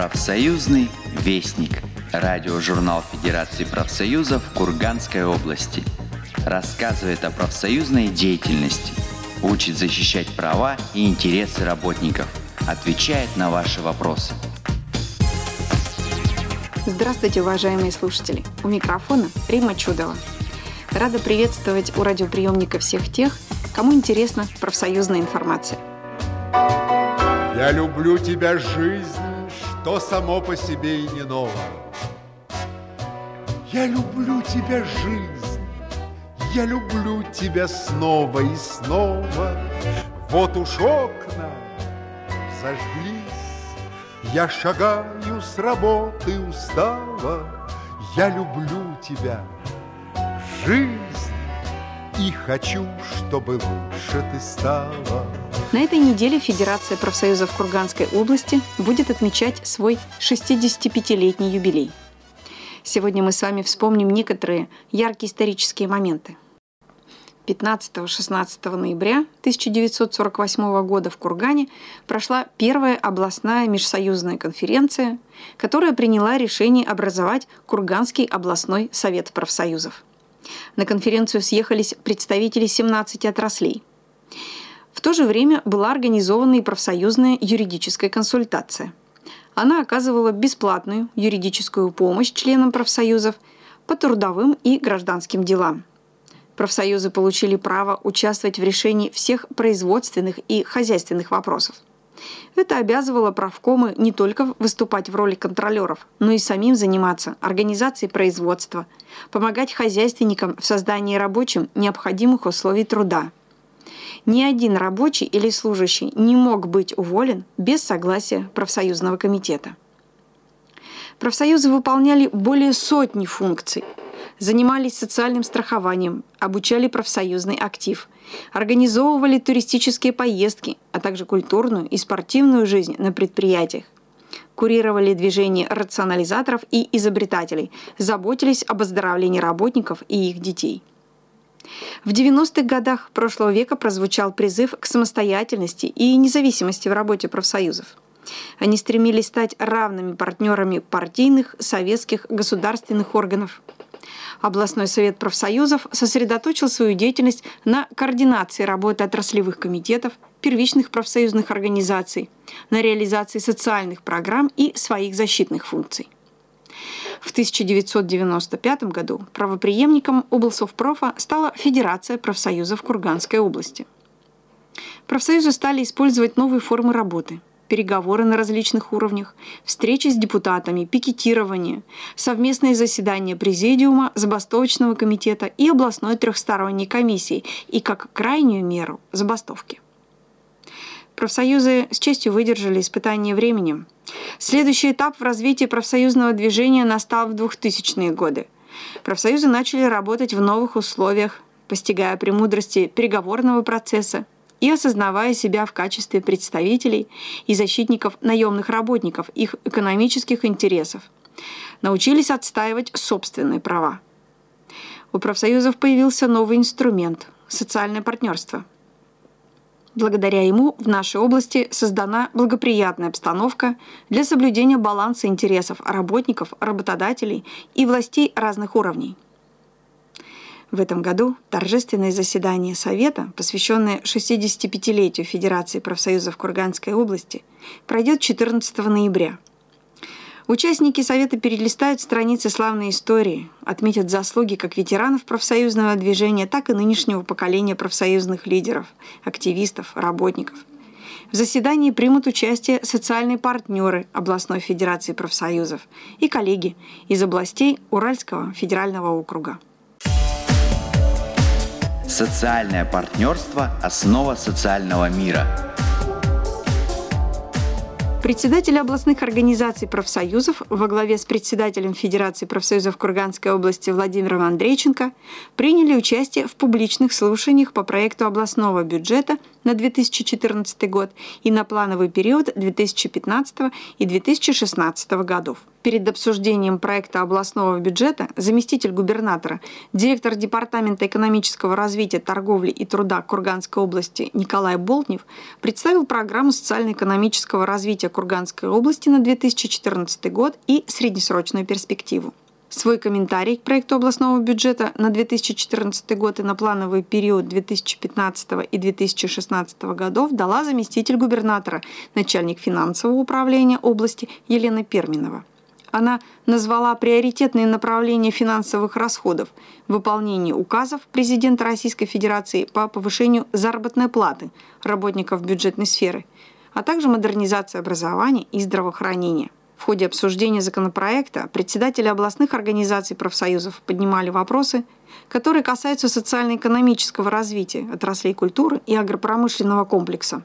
Профсоюзный вестник. Радиожурнал Федерации профсоюзов Курганской области. Рассказывает о профсоюзной деятельности. Учит защищать права и интересы работников. Отвечает на ваши вопросы. Здравствуйте, уважаемые слушатели! У микрофона Римма Чудова. Рада приветствовать у радиоприемника всех тех, кому интересна профсоюзная информация. Я люблю тебя, жизнь, что само по себе и не ново. Я люблю тебя, жизнь, я люблю тебя снова и снова. Вот уж окна зажглись, я шагаю с работы устава. Я люблю тебя, жизнь, и хочу, чтобы лучше ты стала. На этой неделе Федерация профсоюзов Курганской области будет отмечать свой 65-летний юбилей. Сегодня мы с вами вспомним некоторые яркие исторические моменты. 15-16 ноября 1948 года в Кургане прошла первая областная межсоюзная конференция, которая приняла решение образовать Курганский областной совет профсоюзов. На конференцию съехались представители 17 отраслей. В то же время была организована и профсоюзная юридическая консультация. Она оказывала бесплатную юридическую помощь членам профсоюзов по трудовым и гражданским делам. Профсоюзы получили право участвовать в решении всех производственных и хозяйственных вопросов. Это обязывало правкомы не только выступать в роли контролеров, но и самим заниматься организацией производства, помогать хозяйственникам в создании рабочим необходимых условий труда. Ни один рабочий или служащий не мог быть уволен без согласия профсоюзного комитета. Профсоюзы выполняли более сотни функций, занимались социальным страхованием, обучали профсоюзный актив, организовывали туристические поездки, а также культурную и спортивную жизнь на предприятиях, курировали движение рационализаторов и изобретателей, заботились об оздоровлении работников и их детей. В 90-х годах прошлого века прозвучал призыв к самостоятельности и независимости в работе профсоюзов. Они стремились стать равными партнерами партийных, советских, государственных органов. Областной совет профсоюзов сосредоточил свою деятельность на координации работы отраслевых комитетов, первичных профсоюзных организаций, на реализации социальных программ и своих защитных функций. В 1995 году правопреемником облсовпрофа стала Федерация профсоюзов Курганской области. Профсоюзы стали использовать новые формы работы: переговоры на различных уровнях, встречи с депутатами, пикетирование, совместные заседания президиума, забастовочного комитета и областной трехсторонней комиссии и, как крайнюю меру, забастовки. Профсоюзы с честью выдержали испытание временем. Следующий этап в развитии профсоюзного движения настал в 2000-е годы. Профсоюзы начали работать в новых условиях, постигая премудрости переговорного процесса и осознавая себя в качестве представителей и защитников наемных работников, их экономических интересов. Научились отстаивать собственные права. У профсоюзов появился новый инструмент – социальное партнерство. Благодаря ему в нашей области создана благоприятная обстановка для соблюдения баланса интересов работников, работодателей и властей разных уровней. В этом году торжественное заседание Совета, посвященное 65-летию Федерации профсоюзов Курганской области, пройдет 14 ноября. Участники Совета перелистают страницы славной истории, отметят заслуги как ветеранов профсоюзного движения, так и нынешнего поколения профсоюзных лидеров, активистов, работников. В заседании примут участие социальные партнеры областной федерации профсоюзов и коллеги из областей Уральского федерального округа. Социальное партнерство – основа социального мира. Председатели областных организаций профсоюзов во главе с председателем Федерации профсоюзов Курганской области Владимиром Андрейченко приняли участие в публичных слушаниях по проекту областного бюджета на 2014 год и на плановый период 2015 и 2016 годов. Перед обсуждением проекта областного бюджета заместитель губернатора, директор Департамента экономического развития, торговли и труда Курганской области Николай Болтнев представил программу социально-экономического развития Курганской области на 2014 год и среднесрочную перспективу. Свой комментарий к проекту областного бюджета на 2014 год и на плановый период 2015 и 2016 годов дала заместитель губернатора, начальник финансового управления области Елена Перминова. Она назвала приоритетные направления финансовых расходов: выполнение указов президента Российской Федерации по повышению заработной платы работников бюджетной сферы, а также модернизация образования и здравоохранения. В ходе обсуждения законопроекта председатели областных организаций профсоюзов поднимали вопросы, которые касаются социально-экономического развития отраслей культуры и агропромышленного комплекса.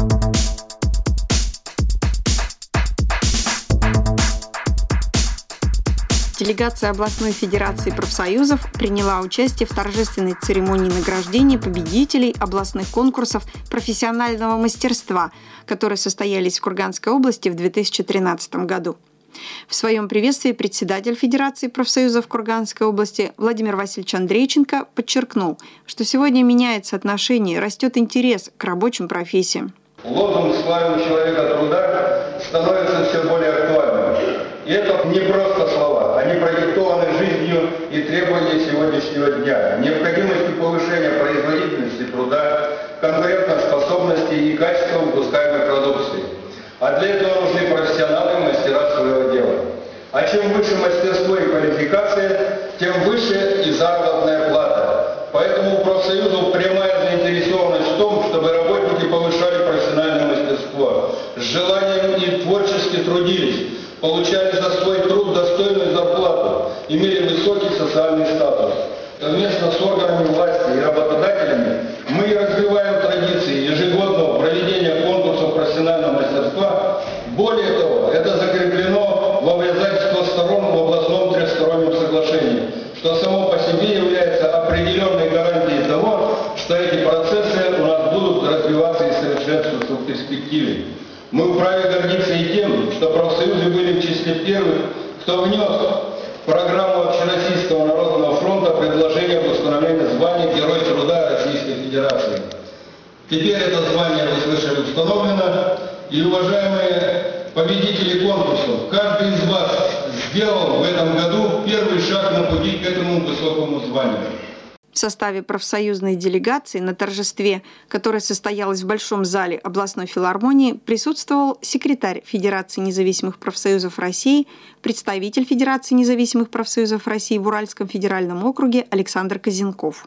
Делегация областной федерации профсоюзов приняла участие в торжественной церемонии награждения победителей областных конкурсов профессионального мастерства, которые состоялись в Курганской области в 2013 году. В своем приветствии председатель Федерации профсоюзов Курганской области Владимир Васильевич Андрейченко подчеркнул, что сегодня меняется отношение, растет интерес к рабочим профессиям. Лозунг «Славим человека труда» становится все более актуальным. И это не просто слова, они продиктованы жизнью и требованиями сегодняшнего дня, необходимостью повышения производительности труда, конкурентоспособности и качества выпускаемой продукции. А для этого нужны профессионалы и мастера своего дела. А чем выше мастерство и квалификация, тем выше и заработная плата. Поэтому у профсоюзов прямая заинтересованность в том, чтобы работники повышали профессиональное мастерство, с желанием и творчески трудились, получали за свой труд достойную зарплату, имели высокий социальный статус. Совместно с органами власти и работодателями мы развиваем традиции ежегодного проведения конкурсов профессионального мастерства. Более того, это закреплено в обязательствах сторон в областном трехстороннем соглашении, что само по себе является определенной гарантией того, что эти процессы у нас будут развиваться и совершенствоваться в перспективе. Мы вправе гордиться и тем, что профсоюзы были в числе первых, кто внес в программу Общероссийского народного фронта предложение об установлении звания Герой труда Российской Федерации. Теперь это звание, вы слышали, установлено, и, уважаемые победители конкурсов, каждый из вас сделал в этом году первый шаг на пути к этому высокому званию. В составе профсоюзной делегации на торжестве, которое состоялось в Большом зале областной филармонии, присутствовал секретарь Федерации независимых профсоюзов России, представитель Федерации независимых профсоюзов России в Уральском федеральном округе Александр Козенков.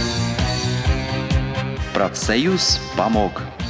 Профсоюз помог.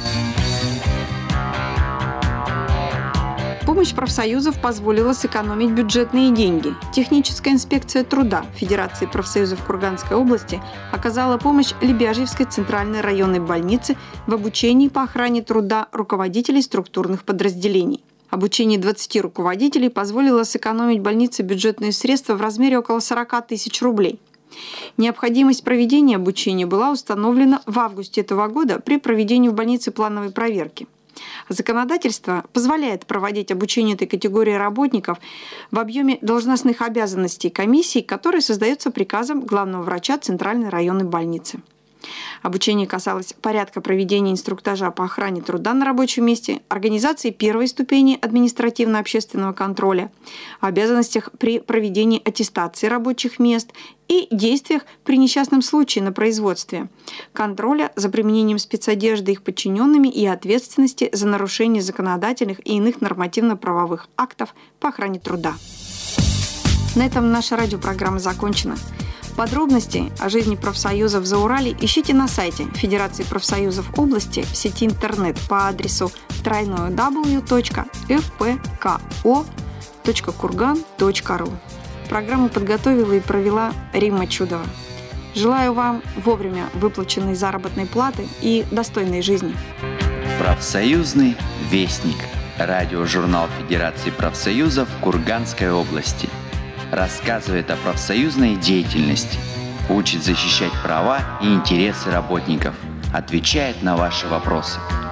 Помощь профсоюзов позволила сэкономить бюджетные деньги. Техническая инспекция труда Федерации профсоюзов Курганской области оказала помощь Лебяжьевской центральной районной больнице в обучении по охране труда руководителей структурных подразделений. Обучение 20 руководителей позволило сэкономить больнице бюджетные средства в размере около 40 тысяч рублей. Необходимость проведения обучения была установлена в августе этого года при проведении в больнице плановой проверки. Законодательство позволяет проводить обучение этой категории работников в объеме должностных обязанностей комиссии, которая создается приказом главного врача Центральной районной больницы. Обучение касалось порядка проведения инструктажа по охране труда на рабочем месте, организации первой ступени административно-общественного контроля, обязанностях при проведении аттестации рабочих мест и действиях при несчастном случае на производстве, контроля за применением спецодежды их подчиненными и ответственности за нарушение законодательных и иных нормативно-правовых актов по охране труда. На этом наша радиопрограмма закончена. Подробности о жизни профсоюзов Зауралья ищите на сайте Федерации профсоюзов области в сети интернет по адресу www.fpko.kurgan.ru. Программу подготовила и провела Римма Чудова. Желаю вам вовремя выплаченной заработной платы и достойной жизни. Профсоюзный вестник. Радиожурнал Федерации профсоюзов Курганской области. Рассказывает о профсоюзной деятельности, учит защищать права и интересы работников, отвечает на ваши вопросы.